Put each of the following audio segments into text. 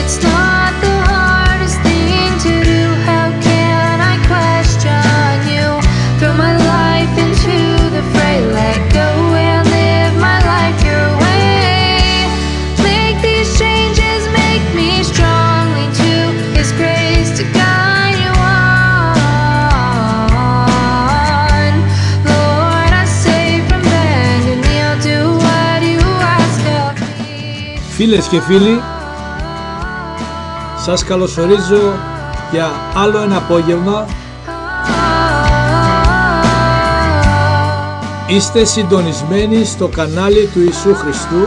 It's not the hardest thing to do. How can I question you? Throw my life into the fray, let go and live my life your way. Make these changes, make me strong. Lean to His grace to guide you on. Lord, I say from bending knee, I'll do what you ask of me. Φίλες και φίλοι, σας καλωσορίζω για άλλο ένα απόγευμα. Είστε συντονισμένοι στο κανάλι του Ιησού Χριστού.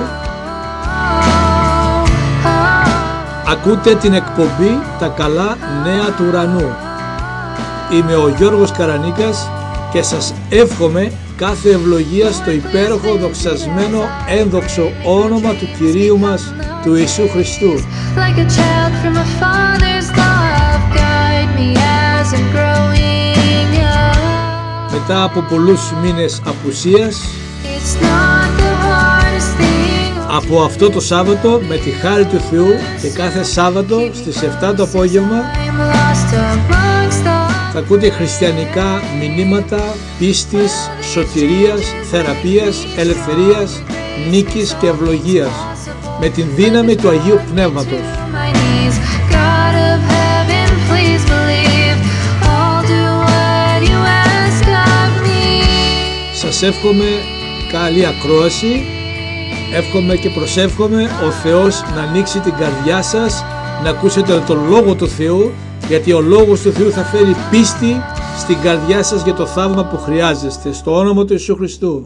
Ακούτε την εκπομπή «Τα καλά νέα του ουρανού». Είμαι ο Γιώργος Καρανίκας και σας εύχομαι κάθε ευλογία στο υπέροχο, δοξασμένο, ένδοξο όνομα του Κυρίου μας, του Ιησού Χριστού. Like a child from a father's love, guide me as I'm growing up. Μετά από πολλούς μήνες απουσίας, It's not the hardest thing. από αυτό το Σάββατο, με τη χάρη του Θεού, και κάθε Σάββατο στις 7 το απόγευμα I'm lost amongst the θα ακούτε χριστιανικά μηνύματα πίστης, σωτηρίας, θεραπείας, ελευθερίας, νίκης και ευλογίας με την δύναμη του Αγίου Πνεύματος. my knees. God of heaven, please believe. I'll do what you ask of me. Σας εύχομαι καλή ακρόαση, εύχομαι και προσεύχομαι ο Θεός να ανοίξει την καρδιά σας, να ακούσετε τον Λόγο του Θεού, γιατί ο Λόγος του Θεού θα φέρει πίστη στην καρδιά σας για το θαύμα που χρειάζεστε, στο όνομα του Ιησού Χριστού.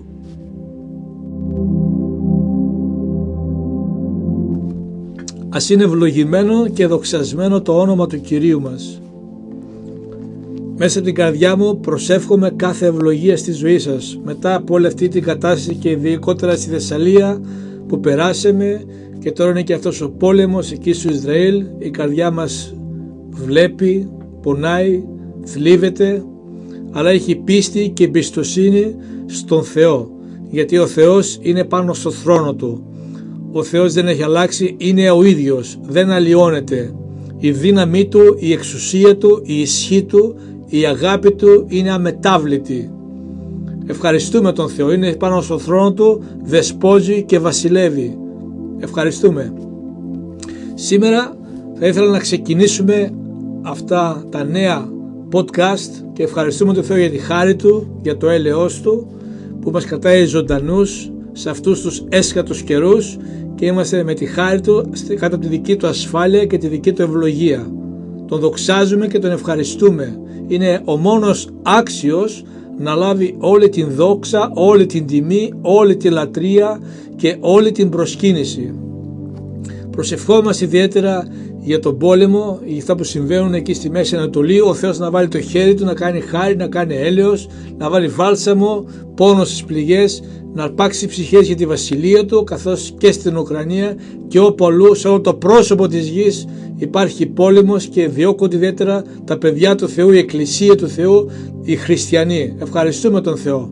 Ας είναι ευλογημένο και δοξασμένο το όνομα του Κυρίου μας. Μέσα από την καρδιά μου προσεύχομαι κάθε ευλογία στη ζωή σας μετά από όλη αυτή την κατάσταση και ειδικότερα στη Θεσσαλία που περάσαμε, και τώρα είναι και αυτός ο πόλεμος εκεί στο Ισραήλ. Η καρδιά μας βλέπει, πονάει, θλίβεται, αλλά έχει πίστη και εμπιστοσύνη στον Θεό, γιατί ο Θεός είναι πάνω στο θρόνο Του. Ο Θεός δεν έχει αλλάξει, είναι ο ίδιος, δεν αλλοιώνεται. Η δύναμή Του, η εξουσία Του, η ισχύ Του, η αγάπη Του είναι αμετάβλητη. Ευχαριστούμε τον Θεό, είναι πάνω στο θρόνο Του, δεσπόζει και βασιλεύει. Ευχαριστούμε. Σήμερα θα ήθελα να ξεκινήσουμε αυτά τα νέα podcast και ευχαριστούμε τον Θεό για τη χάρη Του, για το έλεος Του που μας κρατάει ζωντανούς σε αυτούς τους έσχατους καιρούς, και είμαστε με τη χάρη Του κάτω από τη δική Του ασφάλεια και τη δική Του ευλογία. Τον δοξάζουμε και τον ευχαριστούμε. Είναι ο μόνος άξιος να λάβει όλη την δόξα, όλη την τιμή, όλη τη λατρεία και όλη την προσκύνηση. Προσευχόμαστε ιδιαίτερα για τον πόλεμο, για αυτά που συμβαίνουν εκεί στη Μέση Ανατολή. Ο Θεός να βάλει το χέρι Του, να κάνει χάρη, να κάνει έλεος, να βάλει βάλσαμο, πόνο στις πληγές, να αρπάξει ψυχές για τη βασιλεία Του, καθώς και στην Ουκρανία και όπου αλλού σε όλο το πρόσωπο της γης υπάρχει πόλεμος και διώκονται ιδιαίτερα τα παιδιά του Θεού, η Εκκλησία του Θεού, οι χριστιανοί. Ευχαριστούμε τον Θεό.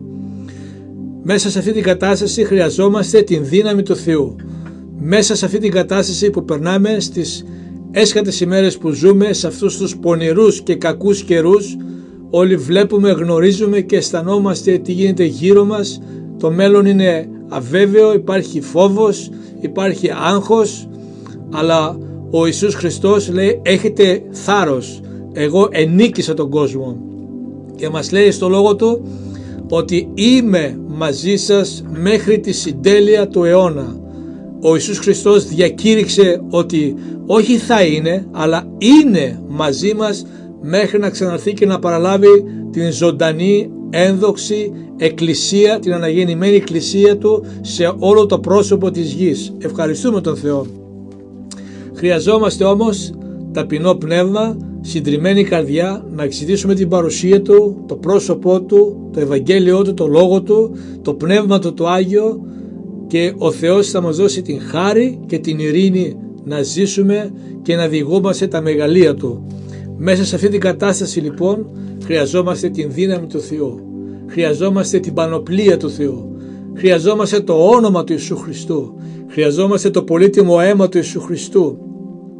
Μέσα σε αυτή την κατάσταση χρειαζόμαστε την δύναμη του Θεού. Μέσα σε αυτή την κατάσταση που περνάμε, στις έσχατες ημέρες που ζούμε, σε αυτούς τους πονηρούς και κακούς καιρούς, όλοι βλέπουμε, γνωρίζουμε και αισθανόμαστε τι γίνεται γύρω μας. Το μέλλον είναι αβέβαιο, υπάρχει φόβος, υπάρχει άγχος, αλλά ο Ιησούς Χριστός λέει έχετε θάρρος, εγώ ενίκησα τον κόσμο, και μας λέει στο λόγο Του ότι είμαι μαζί σας μέχρι τη συντέλεια του αιώνα. Ο Ιησούς Χριστός διακήρυξε ότι όχι θα είναι, αλλά είναι μαζί μας μέχρι να ξαναρθεί και να παραλάβει την ζωντανή ένδοξη εκκλησία, την αναγεννημένη εκκλησία Του σε όλο το πρόσωπο της γης. Ευχαριστούμε τον Θεό. Χρειαζόμαστε όμως ταπεινό πνεύμα, συντριμμένη καρδιά, να εξητήσουμε την παρουσία Του, το πρόσωπό Του, το Ευαγγέλιό Του, το Λόγο Του, το Πνεύμα Του το Άγιο, και ο Θεός θα μας δώσει την χάρη και την ειρήνη να ζήσουμε και να διηγούμαστε τα μεγαλεία Του. Μέσα σε αυτή την κατάσταση λοιπόν χρειαζόμαστε την δύναμη του Θεού, χρειαζόμαστε την πανοπλία του Θεού, χρειαζόμαστε το όνομα του Ιησού Χριστού, χρειαζόμαστε το πολύτιμο αίμα του Ιησού Χριστού.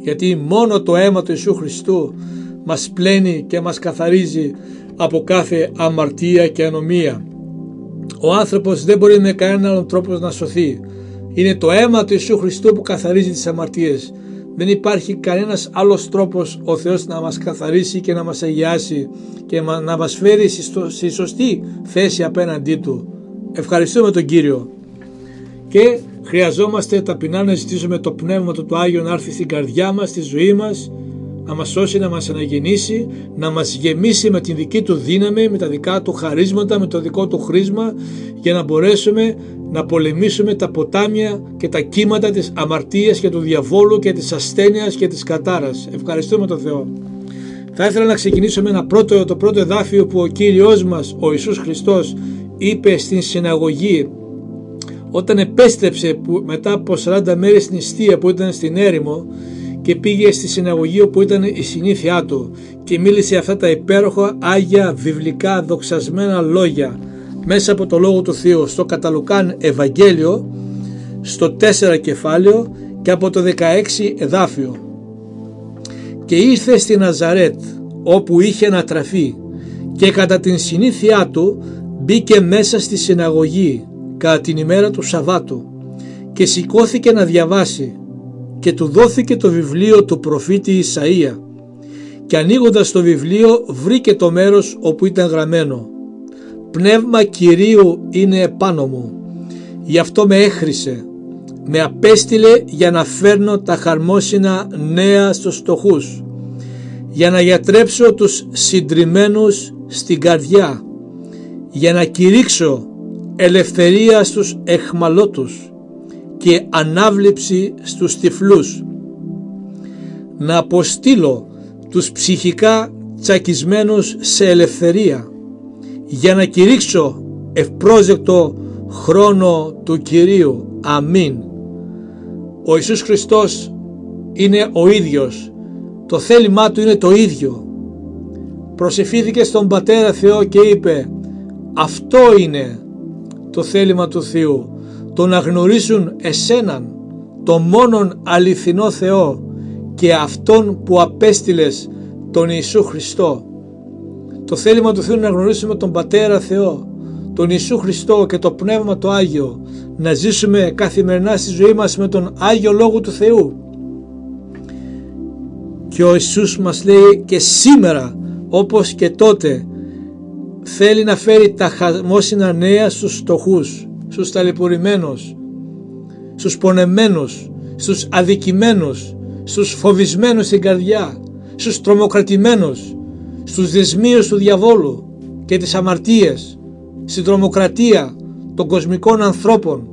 γιατί μόνο το αίμα του Ιησού Χριστού μας πλένει και μας καθαρίζει από κάθε αμαρτία και ανομία. Ο άνθρωπος δεν μπορεί με κανέναν άλλον τρόπο να σωθεί. Είναι το αίμα του Ιησού Χριστού που καθαρίζει τις αμαρτίες. Δεν υπάρχει κανένας άλλος τρόπος ο Θεός να μας καθαρίσει και να μας αγιάσει και να μας φέρει στη σωστή θέση απέναντί Του. Ευχαριστούμε τον Κύριο. Και χρειαζόμαστε ταπεινά να ζητήσουμε το Πνεύμα του Άγιο να έρθει στην καρδιά μας, στη ζωή μας, να μας σώσει, να μας αναγεννήσει, να μας γεμίσει με την δική Του δύναμη, με τα δικά Του χαρίσματα, με το δικό Του χρήσμα, για να μπορέσουμε να πολεμήσουμε τα ποτάμια και τα κύματα της αμαρτίας και του διαβόλου και της ασθένειας και της κατάρας. Ευχαριστούμε τον Θεό. Θα ήθελα να ξεκινήσω με το πρώτο εδάφιο που ο Κύριος μας, ο Ιησούς Χριστός, είπε στην συναγωγή όταν επέστρεψε μετά από 40 μέρες στην νηστεία που ήταν στην έρημο και πήγε στη συναγωγή όπου ήταν η συνήθειά Του και μίλησε αυτά τα υπέροχα, άγια, βιβλικά, δοξασμένα λόγια μέσα από το Λόγο του Θεού στο κατά Λουκάν Ευαγγέλιο, στο 4 κεφάλαιο και από το 16 εδάφιο. Και ήρθε στη Ναζαρέτ όπου είχε ανατραφεί και κατά την συνήθειά Του μπήκε μέσα στη συναγωγή κατά την ημέρα του Σαββάτου και σηκώθηκε να διαβάσει και του δόθηκε το βιβλίο του προφήτη Ισαΐα και ανοίγοντας το βιβλίο βρήκε το μέρος όπου ήταν γραμμένο «Πνεύμα Κυρίου είναι επάνω μου, γι' αυτό με έχρισε, με απέστειλε για να φέρνω τα χαρμόσυνα νέα στους φτωχούς, για να γιατρέψω τους συντριμμένους στην καρδιά, για να κηρύξω ελευθερία στους εχμαλώτους και ανάβληψη στους τυφλούς, να αποστείλω τους ψυχικά τσακισμένους σε ελευθερία, για να κηρύξω ευπρόσδεκτο χρόνο του Κυρίου. Αμήν. Ο Ιησούς Χριστός είναι ο ίδιος, το θέλημά Του είναι το ίδιο. Προσευχήθηκε στον Πατέρα Θεό και είπε αυτό είναι το θέλημα του Θεού, το να γνωρίσουν εσέναν, το μόνον αληθινό Θεό και Αυτόν που απέστειλες, τον Ιησού Χριστό. Το θέλημα του Θεού είναι να γνωρίσουμε τον Πατέρα Θεό, τον Ιησού Χριστό και το Πνεύμα το Άγιο, να ζήσουμε καθημερινά στη ζωή μας με τον Άγιο Λόγο του Θεού. Και ο Ιησούς μας λέει και σήμερα όπως και τότε θέλει να φέρει τα χαρμόσυνα νέα στους φτωχούς, στους ταλαιπωρημένους, στους πονεμένους, στους αδικημένους, στους φοβισμένους στην καρδιά, στους τρομοκρατημένους, στους δεσμίους του διαβόλου και τις αμαρτίες, στην τρομοκρατία των κοσμικών ανθρώπων.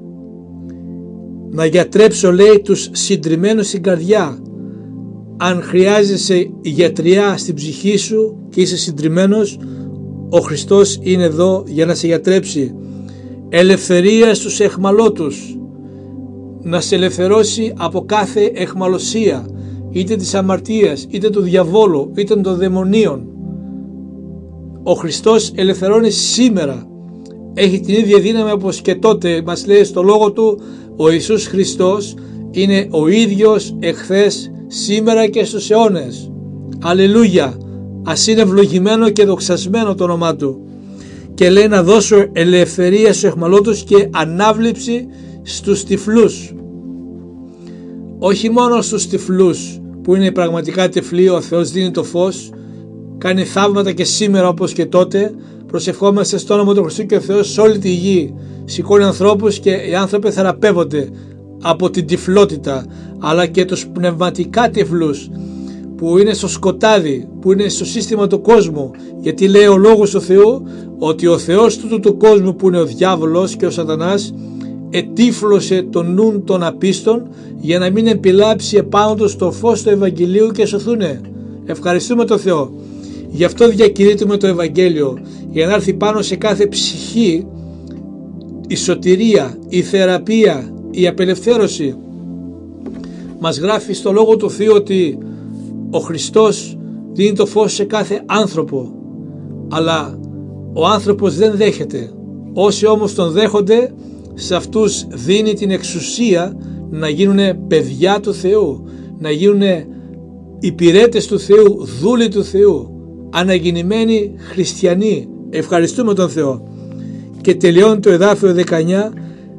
Να γιατρέψω, λέει, τους συντριμμένους στην καρδιά. Αν χρειάζεσαι γιατριά στην ψυχή σου και είσαι συντριμμένος, ο Χριστός είναι εδώ για να σε γιατρέψει. Ελευθερία στους εχμαλώτους, να σε ελευθερώσει από κάθε εχμαλωσία, είτε της αμαρτίας, είτε του διαβόλου, είτε των δαιμονίων. Ο Χριστός ελευθερώνει σήμερα, έχει την ίδια δύναμη όπως και τότε. Μας λέει στο Λόγο Του, ο Ιησούς Χριστός είναι ο ίδιος εχθές, σήμερα και στους αιώνες. Αλληλούια, ας είναι ευλογημένο και δοξασμένο το όνομά Του. Και λέει να δώσω ελευθερία στους εχμαλώτους και ανάβληψη στους τυφλούς. Όχι μόνο στους τυφλούς που είναι πραγματικά τυφλοί, ο Θεός δίνει το φως, κάνει θαύματα και σήμερα όπως και τότε. Προσευχόμαστε στο όνομα του Χριστού και ο Θεός σε όλη τη γη σηκώνει ανθρώπους και οι άνθρωποι θεραπεύονται από την τυφλότητα, αλλά και τους πνευματικά τυφλούς που είναι στο σκοτάδι, που είναι στο σύστημα του κόσμου, γιατί λέει ο Λόγος του Θεού ότι ο Θεός του κόσμου που είναι ο διάβολος και ο σατανάς ετύφλωσε τον νουν των απίστων για να μην επιλάψει επάνω τους το φως του Ευαγγελίου και σωθούνε. Ευχαριστούμε τον Θεό. Γι' αυτό διακηρύττουμε το Ευαγγέλιο, για να έρθει πάνω σε κάθε ψυχή η σωτηρία, η θεραπεία, η απελευθέρωση. Μας γράφει στο Λόγο του Θεού ότι ο Χριστός δίνει το φως σε κάθε άνθρωπο, αλλά ο άνθρωπος δεν δέχεται. Όσοι όμως τον δέχονται, σε αυτούς δίνει την εξουσία να γίνουν παιδιά του Θεού, να γίνουν υπηρέτες του Θεού, δούλοι του Θεού, αναγεννημένοι χριστιανοί. Ευχαριστούμε τον Θεό. Και τελειώνει το εδάφιο 19,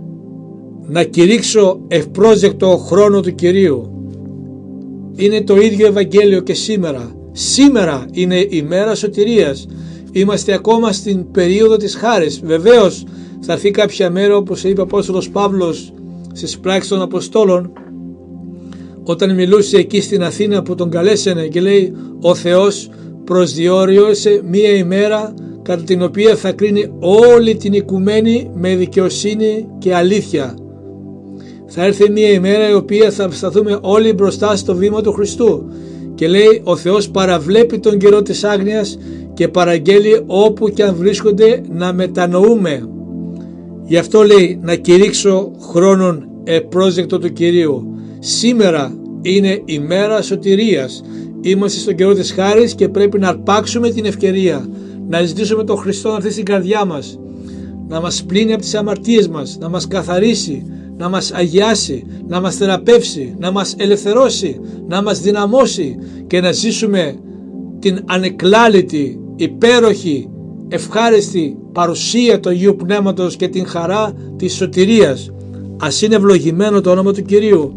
να κηρύξω ευπρόσδεκτο χρόνο του Κυρίου. Είναι το ίδιο Ευαγγέλιο και σήμερα. Σήμερα είναι η μέρα σωτηρίας. Είμαστε ακόμα στην περίοδο της χάρης. Βεβαίως θα έρθει κάποια μέρα, όπως είπε ο Απόστολος Παύλος στις πράξεις των Αποστόλων, όταν μιλούσε εκεί στην Αθήνα που τον καλέσανε και λέει, ο Θεός προσδιορίωσε μία ημέρα κατά την οποία θα κρίνει όλη την οικουμένη με δικαιοσύνη και αλήθεια. Θα έρθει μία ημέρα η οποία θα σταθούμε όλοι μπροστά στο βήμα του Χριστού, και λέει, ο Θεός παραβλέπει τον καιρό της άγνοιας και παραγγέλει όπου και αν βρίσκονται να μετανοούμε. Γι' αυτό λέει, να κηρύξω χρόνον ευπρόσδεκτο του Κυρίου. Σήμερα είναι η μέρα σωτηρίας. Είμαστε στον καιρό της χάρης και πρέπει να αρπάξουμε την ευκαιρία να ζητήσουμε τον Χριστό να έρθει στην καρδιά μας, να μας πλύνει από τις αμαρτίες μας, να μας καθαρίσει, να μας αγιάσει, να μας θεραπεύσει, να μας ελευθερώσει, να μας δυναμώσει και να ζήσουμε την ανεκλάλητη, υπέροχη, ευχάριστη παρουσία του Αγίου Πνεύματος και την χαρά της σωτηρίας. Ας είναι ευλογημένο το όνομα του Κυρίου.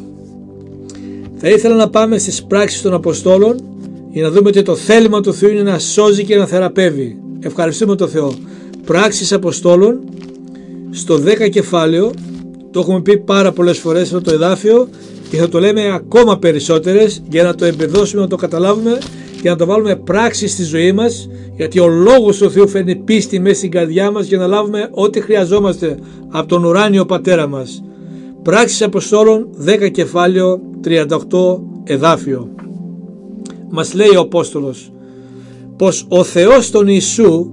Θα ήθελα να πάμε στις πράξεις των Αποστόλων για να δούμε ότι το θέλημα του Θεού είναι να σώζει και να θεραπεύει. Ευχαριστούμε τον Θεό. Πράξεις Αποστόλων στο 10 κεφάλαιο, το έχουμε πει πάρα πολλές φορές αυτό το εδάφιο και θα το λέμε ακόμα περισσότερες για να το εμπεδώσουμε, να το καταλάβουμε και να το βάλουμε πράξη στη ζωή μας, γιατί ο Λόγος του Θεού φέρνει πίστη μέσα στην καρδιά μας για να λάβουμε ό,τι χρειαζόμαστε από τον ουράνιο Πατέρα μας. Πράξεις Αποστόλων 10 κεφάλαιο 38 εδάφιο. Μας λέει ο Απόστολος πως ο Θεός τον Ιησού,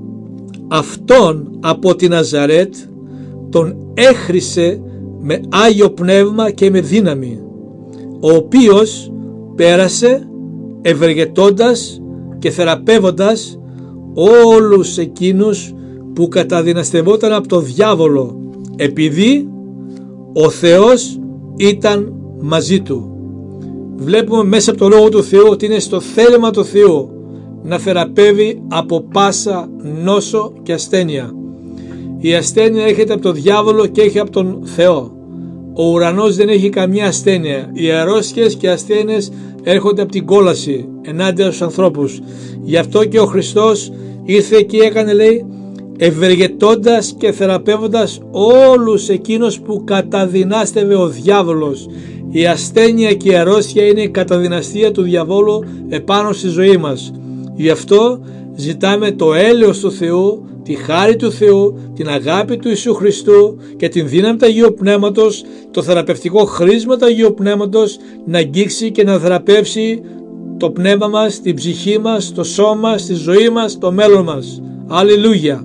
αυτόν από τη Ναζαρέτ, τον έχρισε με Άγιο Πνεύμα και με δύναμη, ο οποίος πέρασε ευεργετώντας και θεραπεύοντας όλους εκείνους που καταδυναστευόταν από το διάβολο, επειδή ο Θεός ήταν μαζί του. Βλέπουμε μέσα από το Λόγο του Θεού ότι είναι στο θέλημα του Θεού να θεραπεύει από πάσα νόσο και ασθένεια. Η ασθένεια έρχεται από το διάβολο και έχει από τον Θεό. Ο ουρανός δεν έχει καμία ασθένεια. Οι αρρώστιες και ασθένειες έρχονται από την κόλαση ενάντια στους ανθρώπους. Γι' αυτό και ο Χριστός ήρθε και έκανε, λέει, ευεργετώντας και θεραπεύοντας όλους εκείνους που καταδυνάστευε ο διάβολος. Η ασθένεια και η αρρώστια είναι η καταδυναστία του διαβόλου επάνω στη ζωή μας. Γι' αυτό ζητάμε το έλεος του Θεού, τη χάρη του Θεού, την αγάπη του Ιησού Χριστού και την δύναμη του Αγίου Πνεύματος, το θεραπευτικό χρήσμα του Αγίου Πνεύματος να αγγίξει και να θεραπεύσει το πνεύμα μας, την ψυχή μας, το σώμα μας, τη ζωή μας, το μέλλον μας. Αλληλούια!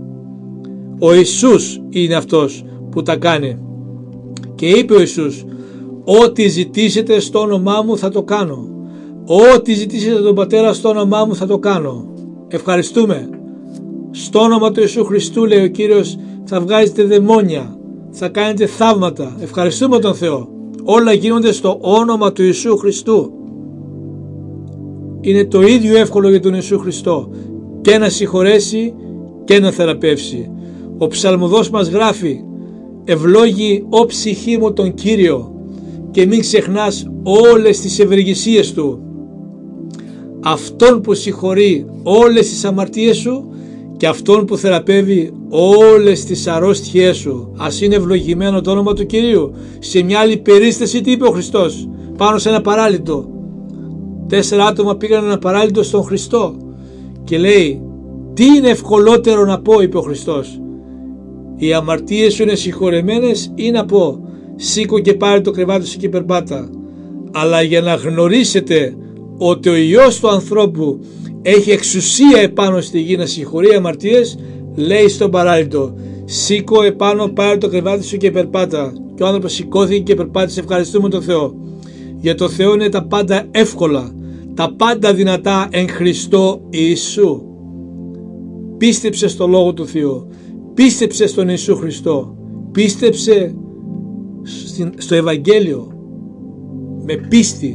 Ο Ιησούς είναι αυτός που τα κάνει. Και είπε ο Ιησούς, ό,τι ζητήσετε στο όνομά μου θα το κάνω. Ό,τι ζητήσετε τον Πατέρα στο όνομά μου θα το κάνω. Ευχαριστούμε. Στο όνομα του Ιησού Χριστού, λέει ο Κύριος, θα βγάζετε δαιμόνια, θα κάνετε θαύματα. Ευχαριστούμε τον Θεό. Όλα γίνονται στο όνομα του Ιησού Χριστού. Είναι το ίδιο εύκολο για τον Ιησού Χριστό και να συγχωρέσει και να θεραπεύσει. Ο ψαλμοδός μας γράφει, ευλόγη ο ψυχή μου τον Κύριο και μην ξεχνάς όλες τις ευεργεσίες Του. Αυτόν που συγχωρεί όλες τις αμαρτίες σου και αυτόν που θεραπεύει όλες τις αρρώστιές σου. Ας είναι ευλογημένο το όνομα του Κυρίου. Σε μια άλλη περίσταση τι είπε ο Χριστός πάνω σε ένα παράλυτο? 4 άτομα πήγαν ένα παράλυτο στον Χριστό και λέει, τι είναι ευκολότερο να πω, είπε ο Χριστός, οι αμαρτίες σου είναι συγχωρεμένες ή να πω, σήκω και πάρε το κρεβάτι σου και περπάτα? Αλλά για να γνωρίσετε ότι ο Υιός του ανθρώπου έχει εξουσία επάνω στη γη να συγχωρεί αμαρτίες, λέει στον παράλυτο, σήκω επάνω, πάρε το κρεβάτι σου και περπάτα. Και ο άνθρωπος σηκώθηκε και περπάτησε. Ευχαριστούμε τον Θεό. Για το Θεό είναι τα πάντα εύκολα, τα πάντα δυνατά εν Χριστώ Ιησού. Πίστεψε στο Λόγο του Θεού, πίστεψε στον Ιησού Χριστό, πίστεψε στο Ευαγγέλιο με πίστη,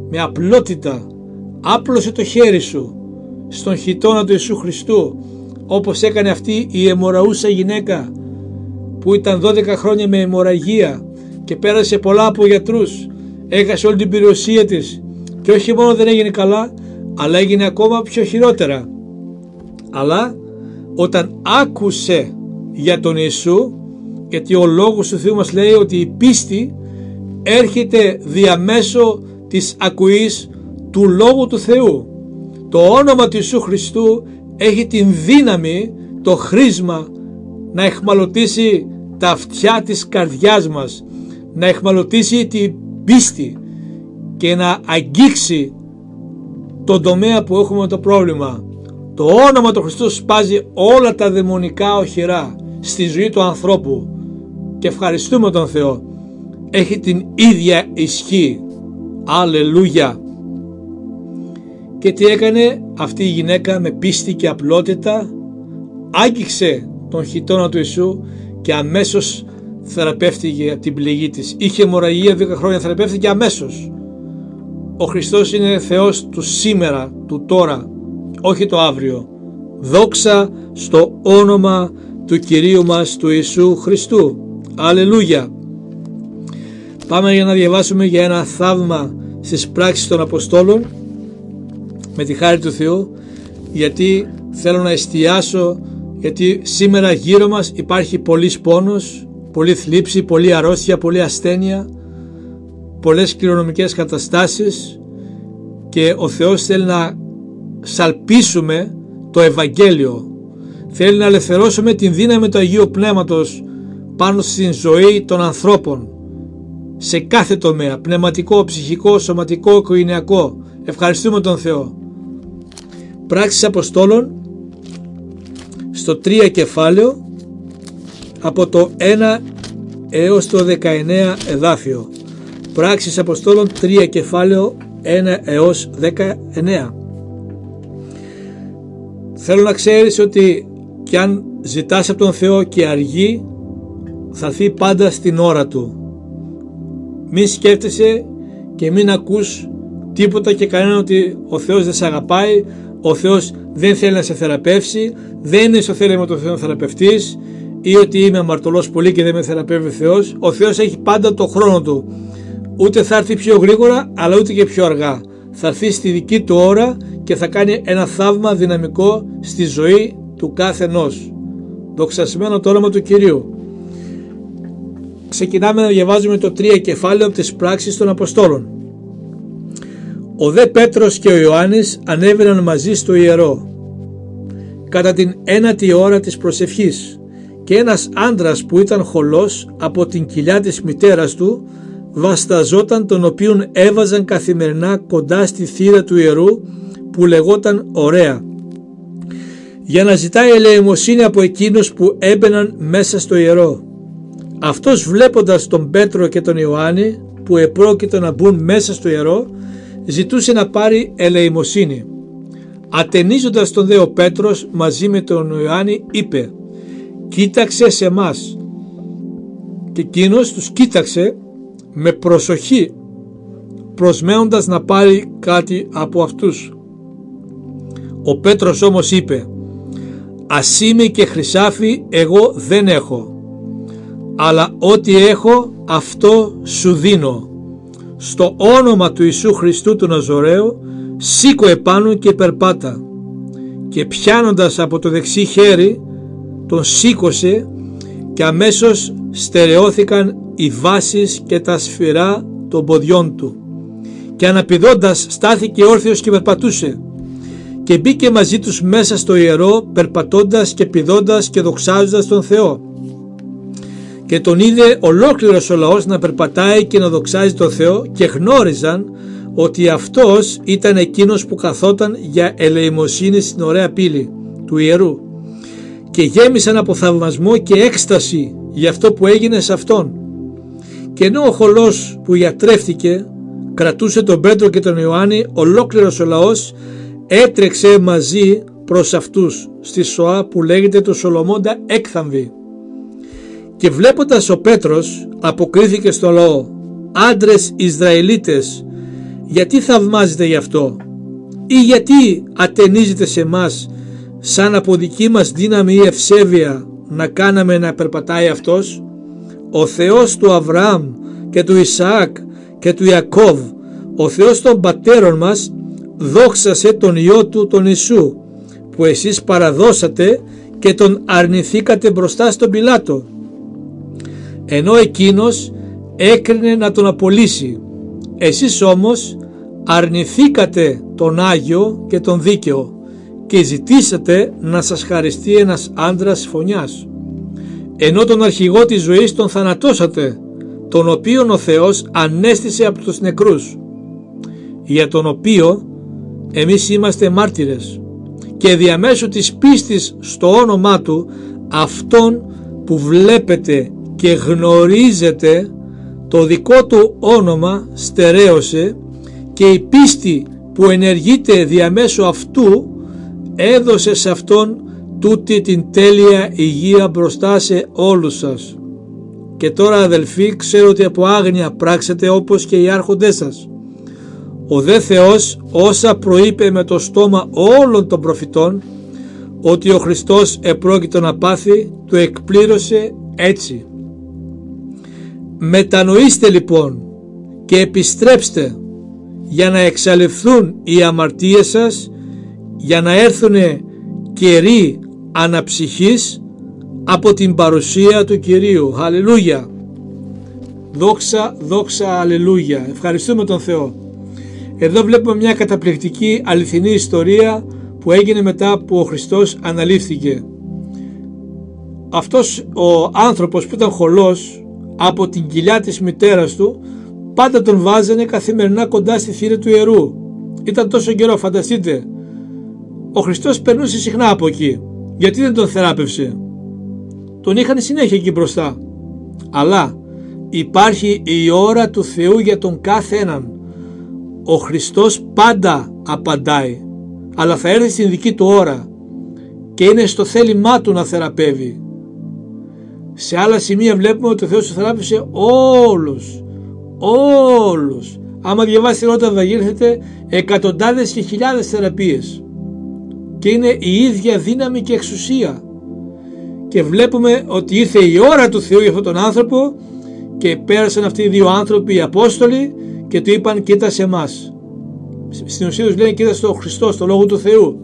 με απλότητα άπλωσε το χέρι σου στον χιτώνα του Ιησού Χριστού, όπως έκανε αυτή η αιμορραούσα γυναίκα που ήταν 12 χρόνια με αιμορραγία και πέρασε πολλά από γιατρούς, έχασε όλη την περιουσία της και όχι μόνο δεν έγινε καλά, αλλά έγινε ακόμα πιο χειρότερα. Αλλά όταν άκουσε για τον Ιησού, γιατί ο λόγος του Θεού μας λέει ότι η πίστη έρχεται διαμέσω της ακουής του Λόγου του Θεού. Το όνομα του Ιησού Χριστού έχει την δύναμη, το χρήσμα να εχμαλωτήσει τα αυτιά της καρδιάς μας, να εχμαλωτήσει την πίστη και να αγγίξει τον τομέα που έχουμε το πρόβλημα. Το όνομα του Χριστού σπάζει όλα τα δαιμονικά οχυρά στη ζωή του ανθρώπου και ευχαριστούμε τον Θεό. Έχει την ίδια ισχύ. Αλληλούια. Και τι έκανε αυτή η γυναίκα με πίστη και απλότητα? Άγγιξε τον χιτώνα του Ιησού και αμέσως θεραπεύτηκε από την πληγή της. Είχε αιμορραγία 10 χρόνια, θεραπεύτηκε αμέσως. Ο Χριστός είναι Θεός του σήμερα, του τώρα, όχι το αύριο. Δόξα στο όνομα του Κυρίου μας του Ιησού Χριστού. Αλληλούια. Πάμε για να διαβάσουμε για ένα θαύμα στις πράξεις των Αποστόλων με τη χάρη του Θεού, γιατί θέλω να εστιάσω, γιατί σήμερα γύρω μας υπάρχει πολύς πόνος, πολλή θλίψη, πολλή αρρώστια, πολλή ασθένεια, πολλές κληρονομικές καταστάσεις και ο Θεός θέλει να σαλπίσουμε το Ευαγγέλιο, θέλει να ελευθερώσουμε την δύναμη του Αγίου Πνεύματος πάνω στην ζωή των ανθρώπων σε κάθε τομέα, πνευματικό, ψυχικό, σωματικό, οικογενειακό. Ευχαριστούμε τον Θεό. Πράξεις Αποστόλων στο 3 κεφάλαιο από το 1 έως το 19 εδάφιο. Πράξεις Αποστόλων 3 κεφάλαιο 1 έως 19. Θέλω να ξέρεις ότι κι αν ζητάς από τον Θεό και αργεί, θα έρθει πάντα στην ώρα Του. Μην σκέφτεσαι και μην ακούς τίποτα και κανένα ότι ο Θεός δεν σε αγαπάει, ο Θεός δεν θέλει να σε θεραπεύσει, δεν είναι στο θέλημα του Θεού θεραπευτής, ή ότι είμαι αμαρτωλός πολύ και δεν με θεραπεύει ο Θεός. Ο Θεός έχει πάντα το χρόνο Του. Ούτε θα έρθει πιο γρήγορα, αλλά ούτε και πιο αργά. Θα έρθει στη δική Του ώρα και θα κάνει ένα θαύμα δυναμικό στη ζωή του κάθε ενός. Δοξασμένο το όνομα του Κυρίου. Ξεκινάμε να διαβάζουμε το 3 κεφάλαιο από τις πράξεις των Αποστόλων. Ο δε Πέτρος και ο Ιωάννης ανέβαιναν μαζί στο ιερό κατά την 1η ώρα της προσευχής, και ένας άντρας που ήταν χολός από την κοιλιά της μητέρας του βασταζόταν, τον οποίον έβαζαν καθημερινά κοντά στη θύρα του ιερού που λεγόταν Ωραία, για να ζητάει ελεημοσύνη από εκείνους που έμπαιναν μέσα στο ιερό. Αυτός, βλέποντας τον Πέτρο και τον Ιωάννη που επρόκειτο να μπουν μέσα στο ιερό, ζητούσε να πάρει ελεημοσύνη. Ατενίζοντας τον δε ο Πέτρος μαζί με τον Ιωάννη είπε: «Κοίταξε σε μας». Και εκείνος τους κοίταξε με προσοχή, προσμένοντας να πάρει κάτι από αυτούς. Ο Πέτρος όμως είπε: «Ασήμι και χρυσάφι εγώ δεν έχω, αλλά ό,τι έχω αυτό σου δίνω. Στο όνομα του Ιησού Χριστού του Ναζωραίου σήκω επάνω και περπάτα». Και πιάνοντας από το δεξί χέρι τον σήκωσε, και αμέσως στερεώθηκαν οι βάσεις και τα σφυρά των ποδιών του, και αναπηδώντας στάθηκε όρθιος και περπατούσε, και μπήκε μαζί τους μέσα στο ιερό, περπατώντας και πηδώντας και δοξάζοντας τον Θεό. Και τον είδε ολόκληρος ο λαός να περπατάει και να δοξάζει τον Θεό, και γνώριζαν ότι αυτός ήταν εκείνος που καθόταν για ελεημοσύνη στην ωραία πύλη του ιερού, και γέμισαν από θαυμασμό και έκσταση για αυτό που έγινε σε αυτόν. Και ενώ ο χολός που γιατρεύτηκε κρατούσε τον Πέτρο και τον Ιωάννη, ολόκληρος ο λαός έτρεξε μαζί προς αυτούς στη Σοά που λέγεται του Σολομώντα Έκθαμβη. Και βλέποντας ο Πέτρος αποκρίθηκε στο λαό: «Άντρες Ισραηλίτες, γιατί θαυμάζετε γι' αυτό, ή γιατί ατενίζετε σε μας σαν από δική μας δύναμη ή ευσέβεια να κάναμε να περπατάει αυτός? Ο Θεός του Αβραάμ και του Ισαάκ και του Ιακώβ, ο Θεός των πατέρων μας, δόξασε τον Υιό του τον Ιησού, που εσείς παραδώσατε και τον αρνηθήκατε μπροστά στον Πιλάτο, ενώ εκείνος έκρινε να τον απολύσει. Εσείς όμως αρνηθήκατε τον Άγιο και τον Δίκαιο και ζητήσατε να σας χαριστεί ένας άντρας φωνιάς, ενώ τον αρχηγό της ζωής τον θανατώσατε, τον οποίον ο Θεός ανέστησε από τους νεκρούς, για τον οποίο εμείς είμαστε μάρτυρες, και διαμέσου της πίστης στο όνομά του, αυτόν που βλέπετε και γνωρίζετε, το δικό του όνομα στερέωσε, και η πίστη που ενεργείται διαμέσου αυτού έδωσε σε αυτόν τούτη την τέλεια υγεία μπροστά σε όλους σας. Και τώρα, αδελφοί, ξέρω ότι από άγνοια πράξετε όπως και οι άρχοντές σας. Ο δε Θεός, όσα προείπε με το στόμα όλων των προφητών ότι ο Χριστός επρόκειτο να πάθει, το εκπλήρωσε έτσι. Μετανοήστε λοιπόν και επιστρέψτε, για να εξαλειφθούν οι αμαρτίες σας, για να έρθουν καιροί αναψυχής από την παρουσία του Κυρίου. Αλληλούια. Δόξα, δόξα, αλληλούια. Ευχαριστούμε τον Θεό. Εδώ βλέπουμε μια καταπληκτική αληθινή ιστορία που έγινε μετά που ο Χριστός αναλήφθηκε. Αυτός ο άνθρωπος που ήταν χωλός από την κοιλιά της μητέρας του, πάντα τον βάζανε καθημερινά κοντά στη θύρα του ιερού. Ήταν τόσο καιρό, φανταστείτε. Ο Χριστός περνούσε συχνά από εκεί. Γιατί δεν τον θεράπευσε? Τον είχαν συνέχεια εκεί μπροστά. Αλλά υπάρχει η ώρα του Θεού για τον κάθε έναν. Ο Χριστός πάντα απαντάει, αλλά θα έρθει στην δική του ώρα και είναι στο θέλημά του να θεραπεύει. Σε άλλα σημεία βλέπουμε ότι ο Θεός του θεράπευσε όλους. Άμα διαβάσετε όταν θα γίνετε, εκατοντάδες και χιλιάδες θεραπείες, και είναι η ίδια δύναμη και εξουσία. Και βλέπουμε ότι ήρθε η ώρα του Θεού για αυτόν τον άνθρωπο και πέρασαν αυτοί οι δύο άνθρωποι, οι Απόστολοι, και του είπαν κοίτα σε εμάς. Στην ουσία τους λένε κοίτα στο Χριστό, στο Λόγο του Θεού.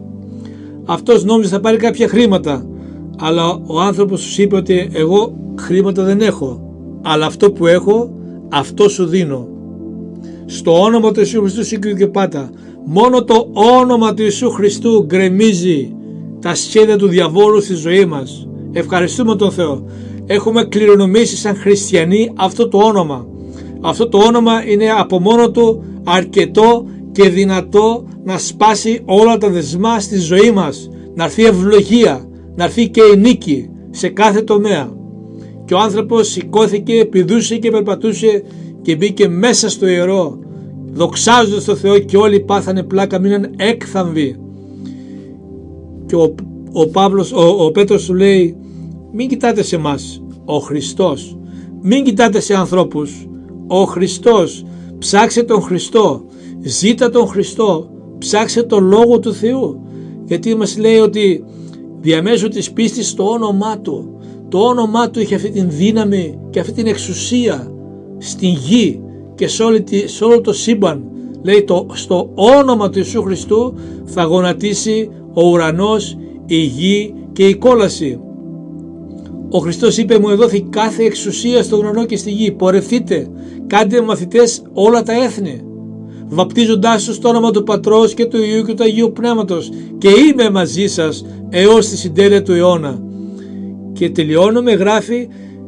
Αυτός νόμιζε θα πάρει κάποια χρήματα, αλλά ο άνθρωπος τους είπε ότι εγώ χρήματα δεν έχω, αλλά αυτό που έχω, αυτό σου δίνω. Στο όνομα του Ιησού Χριστού σήκω και πάτα. Μόνο το όνομα του Ιησού Χριστού γκρεμίζει τα σχέδια του διαβόλου στη ζωή μας. Ευχαριστούμε τον Θεό. Έχουμε κληρονομήσει σαν χριστιανοί αυτό το όνομα. Αυτό το όνομα είναι από μόνο του αρκετό και δυνατό να σπάσει όλα τα δεσμά στη ζωή μας. Να έρθει ευλογία, να έρθει και η νίκη σε κάθε τομέα. Και ο άνθρωπος σηκώθηκε, πηδούσε και περπατούσε και μπήκε μέσα στο ιερό, δοξάζοντας τον Θεό, και όλοι πάθανε πλάκα, μείναν έκθαμβοι. Και ο Πέτρος του λέει, μην κοιτάτε σε μας, ο Χριστός. Μην κοιτάτε σε ανθρώπους, ο Χριστός. Ψάξε τον Χριστό, ζήτα τον Χριστό, ψάξε τον Λόγο του Θεού. Γιατί μας λέει ότι διαμέσου της πίστης στο όνομά Του, το όνομά Του είχε αυτή την δύναμη και αυτή την εξουσία στην γη και σε όλο το σύμπαν. Λέει στο όνομα του Ιησού Χριστού θα γονατίσει ο ουρανός, η γη και η κόλαση. Ο Χριστός είπε, μου εδόθη κάθε εξουσία στον ουρανό και στη γη. Πορευθείτε, κάντε μαθητές όλα τα έθνη, βαπτίζοντάς τους στο όνομα του Πατρός και του Υιού και του Αγίου Πνεύματος, και είμαι μαζί σας έως τη συντέλεια του αιώνα. Και τελειώνουμε, γράφει,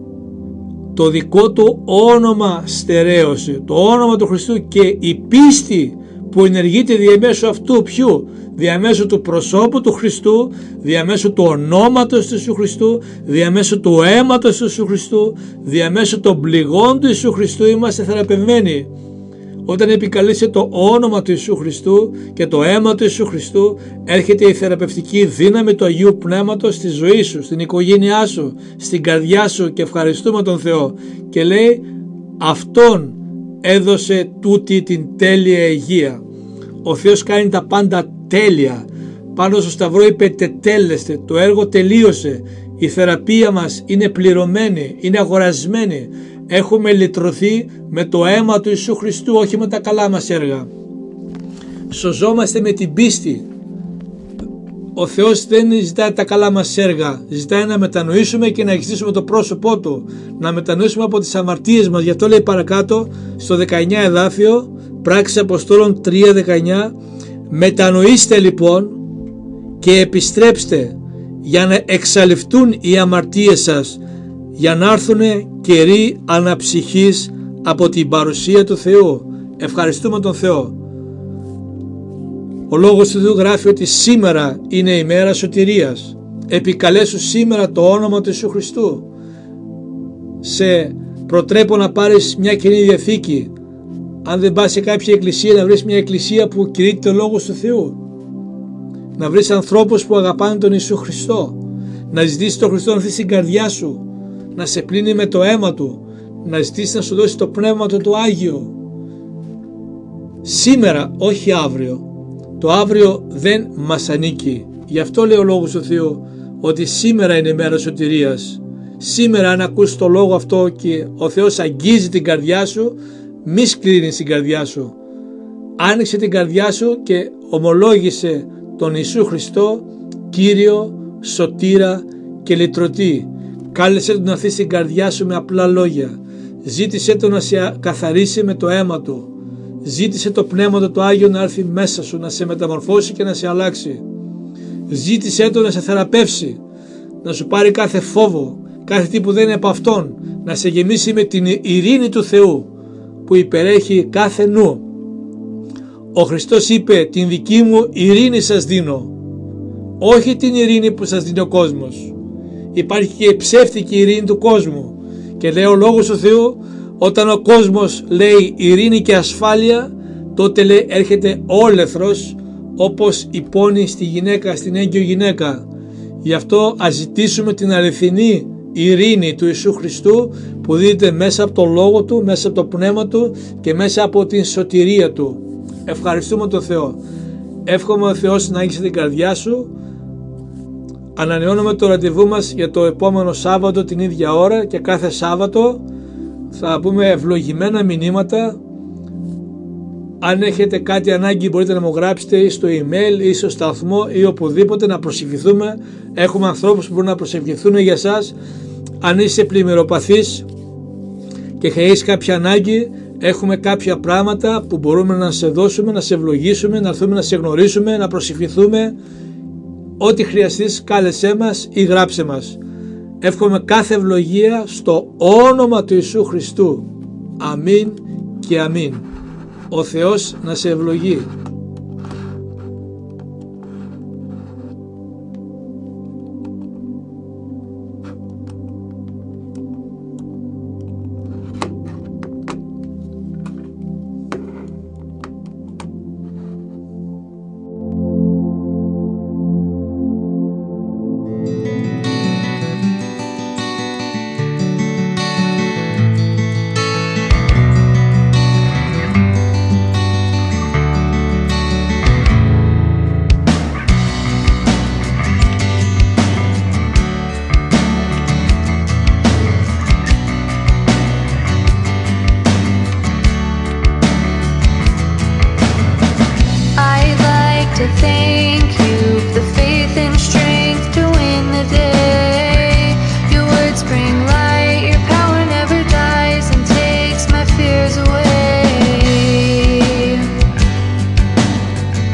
το δικό του όνομα στερέωσε, το όνομα του Χριστού, και η πίστη που ενεργείται διαμέσου αυτού, ποιου? Διαμέσου του προσώπου του Χριστού, διαμέσου του ονόματος του Ιησού Χριστού, διαμέσου του αίματος του Ιησού Χριστού, διαμέσου των πληγών του Ιησού Χριστού είμαστε θεραπευμένοι. Όταν επικαλείσαι το όνομα του Ιησού Χριστού και το αίμα του Ιησού Χριστού, έρχεται η θεραπευτική δύναμη του Αγίου Πνεύματος στη ζωή σου, στην οικογένειά σου, στην καρδιά σου, και ευχαριστούμε τον Θεό. Και λέει, αυτόν έδωσε τούτη την τέλεια υγεία. Ο Θεός κάνει τα πάντα τέλεια. Πάνω στο Σταυρό είπε τετέλεστε, το έργο τελείωσε, η θεραπεία μας είναι πληρωμένη, είναι αγορασμένη. Έχουμε λυτρωθεί με το αίμα του Ιησού Χριστού, όχι με τα καλά μας έργα. Σωζόμαστε με την πίστη. Ο Θεός δεν ζητάει τα καλά μας έργα, ζητάει να μετανοήσουμε και να εξηγήσουμε το πρόσωπό Του, να μετανοήσουμε από τις αμαρτίες μας. Γι' αυτό λέει παρακάτω στο 19 εδάφιο, Πράξεις Αποστόλων 3:19, μετανοήστε λοιπόν και επιστρέψτε για να εξαλειφθούν οι αμαρτίες σας, για να έρθουν καιροί αναψυχής από την παρουσία του Θεού. Ευχαριστούμε τον Θεό. Ο Λόγος του Θεού γράφει ότι σήμερα είναι η μέρα σωτηρίας. Επικαλέσου σήμερα το όνομα του Ιησού Χριστού. Σε προτρέπω να πάρεις μια Καινή Διαθήκη. Αν δεν πας σε κάποια εκκλησία, να βρεις μια εκκλησία που κηρύττει ο Λόγος του Θεού. Να βρεις ανθρώπους που αγαπάνε τον Ιησού Χριστό. Να ζητήσεις τον Χριστό να έρθει στην καρδιά σου, να σε πλύνει με το αίμα Του, να ζητήσεις να σου δώσει το Πνεύμα Του το Άγιο. Σήμερα, όχι αύριο. Το αύριο δεν μας ανήκει. Γι' αυτό λέει ο Λόγος του Θεού ότι σήμερα είναι η μέρα σωτηρίας. Σήμερα, αν ακούς το λόγο αυτό και ο Θεός αγγίζει την καρδιά σου, μη σκλίνεις την καρδιά σου. Άνοιξε την καρδιά σου και ομολόγησε τον Ιησού Χριστό Κύριο, Σωτήρα και Λυτρωτή. Κάλεσε Τον να έρθει στην καρδιά σου με απλά λόγια. Ζήτησε Τον να σε καθαρίσει με το αίμα Του. Ζήτησε το Πνεύμα Του το Άγιο να έρθει μέσα σου, να σε μεταμορφώσει και να σε αλλάξει. Ζήτησε Τον να σε θεραπεύσει, να σου πάρει κάθε φόβο, κάθε τι που δεν είναι από Αυτόν, να σε γεμίσει με την ειρήνη του Θεού που υπερέχει κάθε νου. Ο Χριστός είπε, την δική μου ειρήνη σας δίνω, όχι την ειρήνη που σας δίνει ο κόσμος. Υπάρχει και η ψεύτικη ειρήνη του κόσμου και λέει ο Λόγος του Θεού, όταν ο κόσμος λέει ειρήνη και ασφάλεια, τότε λέει έρχεται όλεθρος, όπως η πόνη στη γυναίκα, στην έγκυο γυναίκα. Γι' αυτό ας ζητήσουμε την αληθινή ειρήνη του Ιησού Χριστού που δίδεται μέσα από το Λόγο Του, μέσα από το Πνεύμα Του και μέσα από την σωτηρία Του. Ευχαριστούμε τον Θεό. Εύχομαι ο Θεός να αγγίξει την καρδιά σου. Ανανεώνουμε το ραντεβού μας για το επόμενο Σάββατο την ίδια ώρα και κάθε Σάββατο θα πούμε ευλογημένα μηνύματα. Αν έχετε κάτι ανάγκη μπορείτε να μου γράψετε ή στο email ή στο σταθμό ή οπουδήποτε να προσευχηθούμε. Έχουμε ανθρώπους που μπορούν να προσευχηθούν για σας. Αν είσαι πλημμυροπαθής και έχεις κάποια ανάγκη, έχουμε κάποια πράγματα που μπορούμε να σε δώσουμε, να σε ευλογήσουμε, να έρθουμε να σε γνωρίσουμε, να προσευχηθούμε. Ό,τι χρειαστείς κάλεσέ μας ή γράψε μας. Εύχομαι κάθε ευλογία στο όνομα του Ιησού Χριστού. Αμήν και αμήν. Ο Θεός να σε ευλογεί.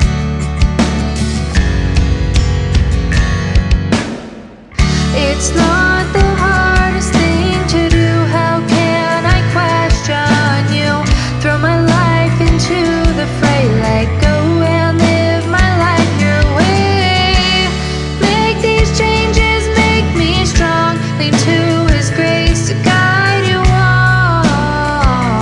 It's not